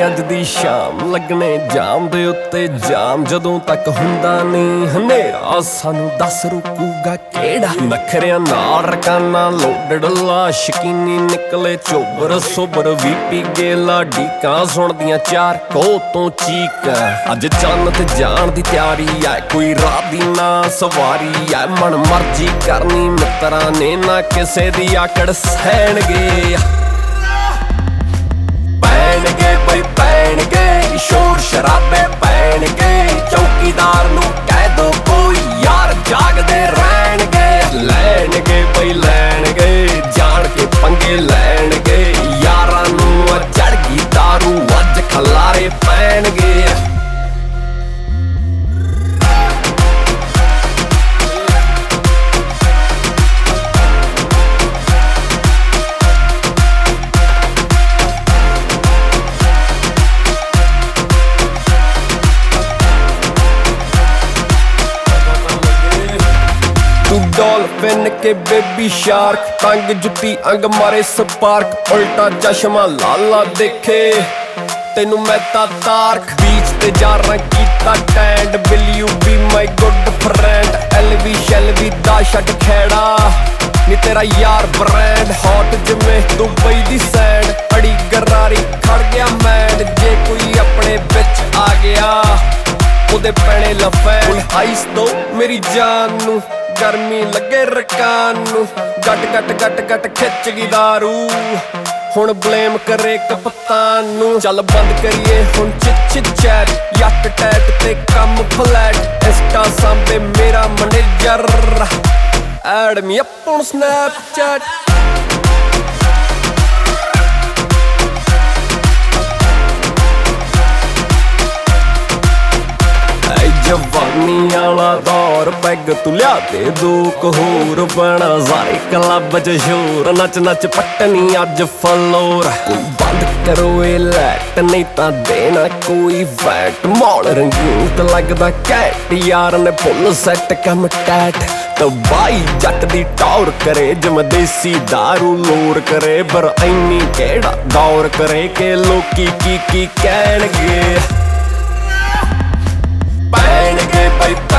ਅੱਜ ਦੀ ਸ਼ਾਮ ਲੱਗਣੇ ਜਾਮ ਦੇ ਉੱਤੇ ਜਾਮ ਜਦੋਂ ਤੱਕ ਹੁੰਦਾ ਨਹੀਂ ਹਨੇਰਾ ਸਾਨੂੰ ਦੱਸ ਰੁਕੂਗਾ ਕਿਹੜਾ ਨਖਰਿਆਂ ਨਾਲ ਰਕਾਨਾ ਲੋਡਡ ਲਾ ਸ਼ਕੀਨੀ ਨਿਕਲੇ ਚੋਬਰ ਸੋਬਰ ਵੀ ਪੀ ਗੇ ਲਾਡੀਕਾਂ ਸੁਣਦੀਆਂ ਚਾਰ ਕੋ ਤੋਂ ਚੀਕਾਂ ਅੱਜ ਚੰਨ ਤੇ ਜਾਣ ਦੀ ਤਿਆਰੀ ਐ ਕੋਈ ਰਾਹ ਦੀ ਨਾ ਸਵਾਰੀ ਐ ਮਨ ਮਰਜੀ ਕਰਨੀ ਮਿੱਤਰਾਂ ਨੇ ਨਾ ਕਿਸੇ ਦੀ ਆਕੜ ਸਹਿਣਗੇ ਪੈਣਗੇ ਬਈ ਪੈਣਗੇ ਸ਼ੋਰ ਸ਼ਰਾਬੇ ਪੈਣਗੇ ਚੌਕੀਦਾਰ ਨੂੰ ਕਹਿ ਦੋ ਕੋਈ ਯਾਰ ਜਾਗਦੇ ਰਹਿਣਗੇ ਲੈਣਗੇ ਬਈ ਲੈਣਗੇ ਜਾਣ ਕੇ ਪੰਗੇ ਲੈਣਗੇ ਯਾਰਾਂ ਨੂੰ ਚੜ ਗਈ ਦਾਰੂ ਅੱਜ ਖਲਾਰੇ ਪੈਣਗੇ ਤੂੰ ਡੋਲਫਿਨ ਕੇ ਬੇਬੀ ਸ਼ਾਰਕ ਤੰਗ ਜੁੱਤੀ ਅੰਗ ਮਾਰੇ ਸਪਾਰਕ ਉਲਟਾ ਚਸ਼ਮਾ ਲਾਲਾ ਦੇਖੇ ਤੈਨੂੰ ਮੈਂ ਤਾਂ ਤਾਰਕ ਬੀਚ ਤੇ ਜਾਰਾਂ ਕੀਤਾ ਟੈਂਡ will you be my good friend ਐਲਵੀ ਸ਼ੈਲਵੀ ਦਾ ਛੱਡ ਖੈੜਾ ਨੀ ਤੇਰਾ ਯਾਰ ਬ੍ਰਾਂਡ ਹੌਟ ਜਿਵੇਂ ਦੁਬਈ ਦੀ ਸੈਂਡ ਅੜੀ ਗਰਾਰੀ ਖੜ ਗਿਆ ਮੈਂਡ ਜੇ ਕੋਈ ਆਪਣੇ ਵਿੱਚ ਆ ਗਿਆ ਉਹਦੇ ਪੈਣੇ ਲਫੈਣ ਆਈਸ ਦੋ ਮੇਰੀ ਜਾਨ ਨੂੰ ਗਰਮੀ ਲੱਗੇ ਰਕਾਨ ਨੂੰ ਗੱਟ ਗੱਟ ਗੱਟ ਗੱਟ ਖਿੱਚ ਗਈ ਦਾਰੂ ਹੁਣ ਬਲੇਮ ਕਰੇ ਕਪਤਾਨ ਨੂੰ ਚੱਲ ਬੰਦ ਕਰੀਏ ਹੁਣ ਚਿੱਚ ਚੈਟ ਯੱਟ ਟੈਟ ਤੇ ਕੰਮ ਫਲੈਟ ਇੰਸਟਾ ਸਾਂਭੇ ਮੇਰਾ manager add me up on Snapchat ਜਵਾਨੀ ਆਲਾ ਦੌਰ ਪੈਗ ਤੂੰ ਲਿਆ ਦੇ ਦੋ ਕਹੋਰ ਬਣਾ ਸਾਰੇ ਕਲੱਬ ਚ ਸ਼ੋਰ ਨੱਚ ਨੱਚ ਪੱਟਨੀ ਅੱਜ ਫਲੋਰ ਕੋਈ ਬੰਦ ਕਰੋ ਇਹ ਲੈਟ ਨਹੀਂ ਤਾਂ ਦੇਣਾ ਕੋਈ ਵੈਟ ਮੌਲ ਰੰਗੀਨ ਤੇ ਲੱਗਦਾ ਕੈਟ ਯਾਰ ਨੇ ਫੁੱਲ ਸੈੱਟ ਕੰਮ ਟੈਟ ਤਬਾਈ ਜੱਟ ਦੀ ਟੌਰ ਕਰੇ ਜਿਵੇਂ ਦੇਸੀ ਦਾਰੂ ਲੋਰ ਕਰੇ ਪਰ ਐਨੀ ਕਿਹੜਾ ਦੌਰ ਕਰੇ ਕਿ ਲੋਕੀ ਕੀ ਕਹਿਣਗੇ ਪੈਣਗੇ ਬਈ